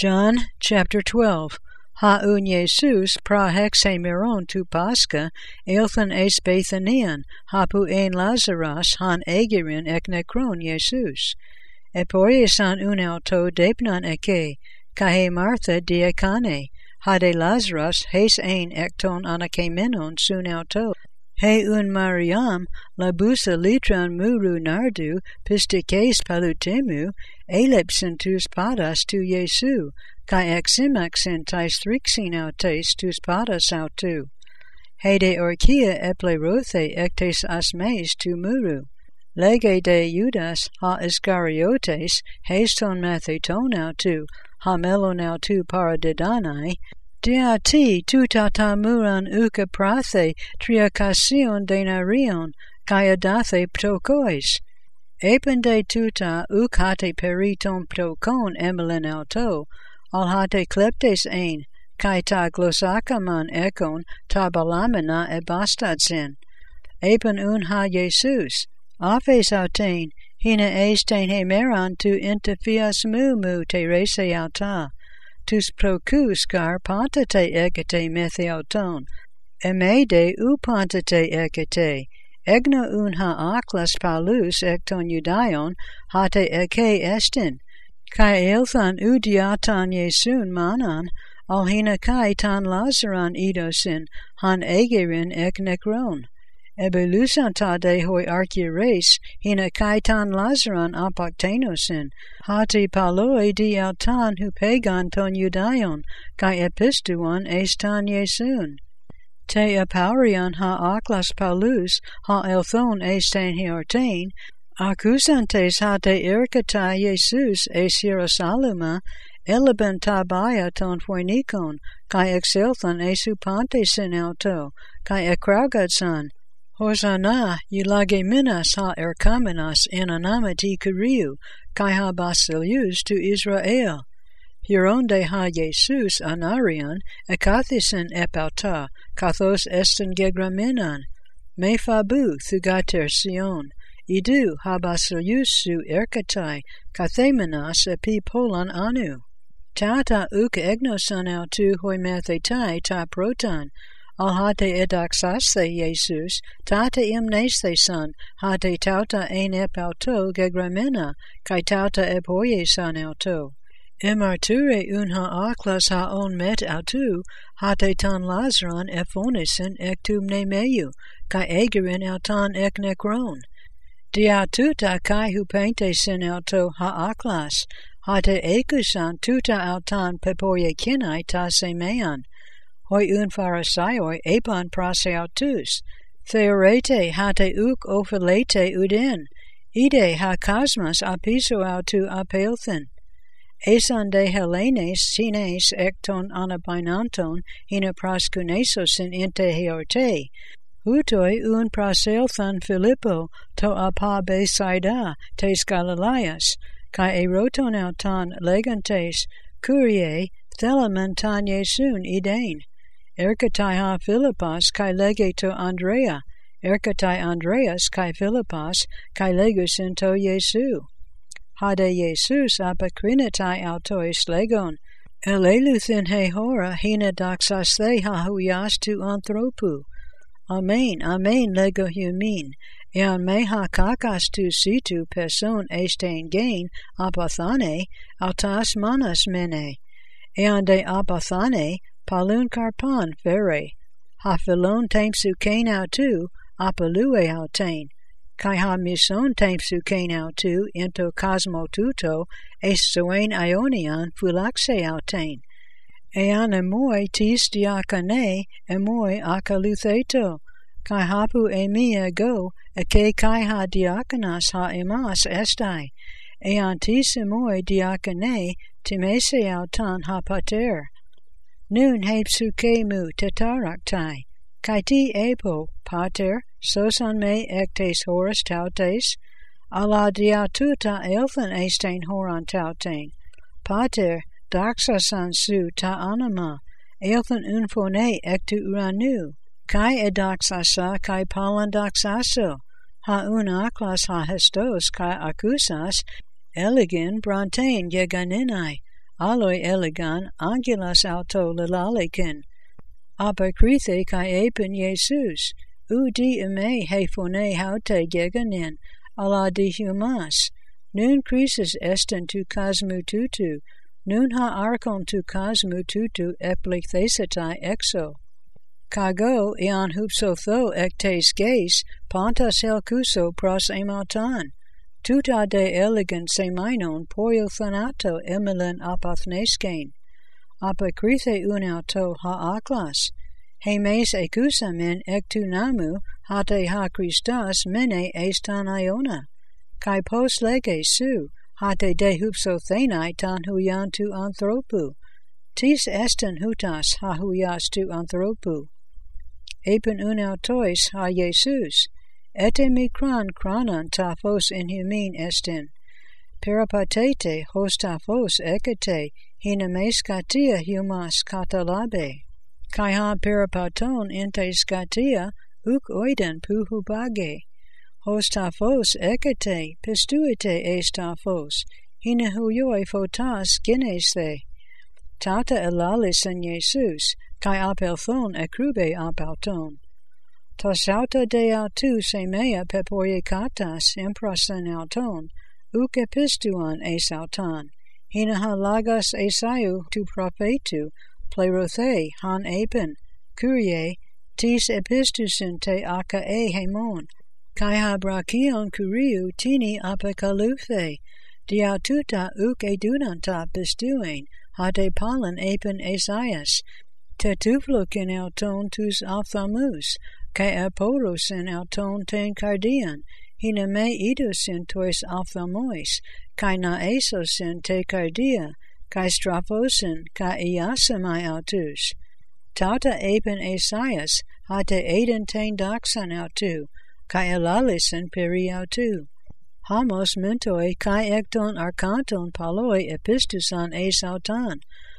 John chapter 12. Haun Jesus pra hexameron tu Pascha, elthan es Bethanian, hapu ein Lazarus, han egerin ek necron Jesus. Epoiesan un auto depnan eke, kahe Martha diakane, hade Lazarus hes ein ekton anakemenon sun auto. He un Mariam, labusa litran muru nardu, pistikes palutemu, elepsin tus padas tu Jesu, kai eximaxin tais thrixin autes tus padas autu. He de orkia eplerothe ectes asmes tu muru. Lege de Judas ha Iscariotes, heston matheton autu, ha melon autu paradidanai, dia ti tutata muran uka prathe triacasion denarion, kai adathe ptokois. Epende tuta ukate periton ptokon emelin auto, alhate kleptes ein, kai ta glosakaman ekon ta balamina ebastadsin. Epen un ha Jesus, aphes autain, hina estain hemeran tu interfias mu terese auta. Tus procus car pantate egete metheoton, emede u pantate egete, egno un ha aklas palus ekton judaion, hate eke estin, kai elthan udiatan Jesun manan, alhina kai tan Lazaran idosin, han egerin ek necron. Ebelusanta de hoi archieres, hina kai tan Lazaran apaktenosin, hati paloi di autan hupegan ton judaion, kai epistuan estan Jesun. Te apaurian ha aklas palus, ha elthon estan hiortain, accusantes ha te irkata Jesus es Hierosaluma, eleben tabaya ton phoenikon, kai exelthon esupantesin auto, kai ekraugatsan, Hosanna, eulage minas ha erkamenas anamati kuriu, kai ha basilius tu Israel. Hieronde ha Jesus anarion, ekathisen epauta, kathos esten gegramenan. Me fabu thugater sion, idu ha basilius su erkatai, kathemenas epi polan anu. Tata uk egnosan autu hoi mathetai ta protan, alhate edaxaste Jesus, tata imneste son, hate tauta ein epauto gegramena, kai tauta epoie san auto. Emarture un ha aklas ha on met autu, hate tan Lazaran ephonisin ectum nemeu, kai egerin autan ek necron. Dia tuta kai hupente sin auto ha aklas, hate ekusan tuta autan pepoie kinai ta semean. Hoi un pharisaioi epon praseautus, theorete hate uk ophelete udin, ide ha cosmos apiso autu apelthin. Esan de Helenes sines ekton anabainanton hina proskunesosin inte heorte, hutoi un praselthan Filippo to apa besaida tes Galileas, kai eroton autan legantes, curie, thelamen tan Jesun idein. Erkatai ha Philippas kai lege to Andrea, erkatai Andreas kai Philippas kai legus into Jesu. Hade Jesus apakrinatai autois legon, eleluthin he hora hina doxasthe ha huias tu anthropu. Amen, amen lego humin, ean me ha kakas tu situ person estain gain apathane, autas manas mene, ean de apathane, palun karpan fere, ha philon tempsu kain autu, apalue autain, kai ha mison tempsu kain autu, into cosmo tuto, es soen ionian phulaxe autain, ean emoi tis diakane, emoi akalutheto, kai hapu emi ego, eke kai ha diakonas ha emas estai, ean tis emoi diakane, timese autan ha pater. Nun hepsukemu tetaraktai, kai ti epo, pater, sosan me ectes horas tautes, ala diatuta elthan estain horan tautain, pater, doxasan su ta anima, elthan unphone ectu uranu, kai edoxasa kai palandoxaso, ha un aklas ha hestos kai acusas, elegin brantain geganinai, aloi elegan angelas auto lalalikin, apokrithe kai epen Jesus, di eme hefone haute geganin, ala di humas, nun crisis esten tu cosmu tutu, nun ha archon tu cosmu tutu eplithesetai exo. Kago eon hupsotho ectes geis, pantas helkuso pros emautan, tuta de elegant semainon poio thanato emelen apathneskein, apokrithe unauto ha aklas, hemes ekusamen ektu namu hate ha Christos mene estan iona, kai pos lege su hate de hupsothenai tan huyan tu anthropu, tis esten hutas ha huyas tu anthropu. Epen unautois ha Jesus, ete mikran kranan taphos in humin esten, peripatete hos taphos ekete hina meskatia humas katalabe, kai ha peripaton inte skatia uk oiden puhubage, hos taphos ekete pistuite es taphos, hina huyoi photas ginese, tata elalis en Jesus, kai apelthon ekrube apauton. Tosauta de autu semea pepoie katas emprasen auton, uk epistuan esautan, hina ha lagos esaiu tu prophetu, plerothe han epen, curie, tis epistusin te aka hemon, kai ha brachion curiu tini apokaluphe, diaututa uk edunanta pistuin, hade palan epen esaias, tetuflukin auton tus ophthalmus, kai aporosin auton ten cardian, hina me idusin tois ophthalmois, kai na esosin te cardia, kai straphosin, kai iasamai autus. Tauta epen esaias, hate eden ten doxan autu, kai elalisin peri autu. Hamos mentoi kai ekton arkanton paloi epistusan esautan,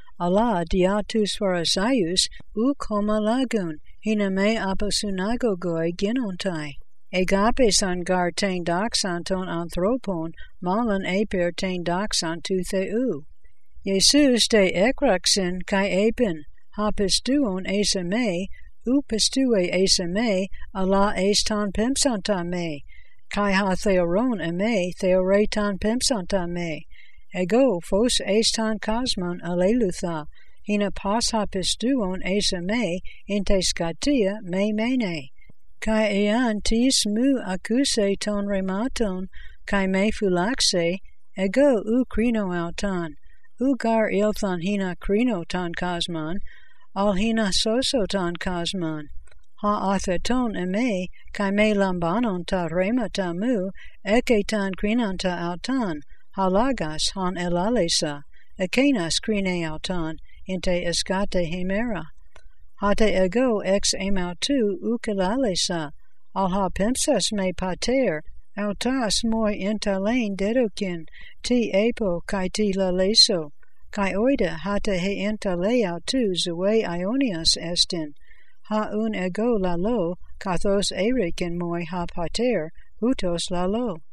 ala diatus pharisaius uk homa lagun, hina me aposunagogoi ginontai. Agape san gar ten doxan ton anthropon, malan eper ten doxan tu theu. Jesus de ekraxin kai epen, ha pistuon esa me, u pistue esa me, ala estan pempsanta me, kai ha theoron eme, theoretan pempsanta me, ego phos estan cosmon alelutha, hina pas ha pistuon esa me, inte skatia me mene, kai ean tis mu acuse ton rematon, kai me fulaxe, ego u crino autan, ugar ilthan hina crino tan cosmon, al hina soso tan cosmon, ha atheton eme, kai me lambanon ta remata mu, eke tan crinanta autan, ha lagas han elalesa, ekenas crine autan, inte escate hemera. Hate ego ex emautu ukelalesa, al ha pempsas me pater, autas moi intalen dedokin, ti epo kai ti laleso, kai oida hate he intale autu zue ionias estin, ha un ego lalo, kathos erikin moi ha pater, hutos lalo.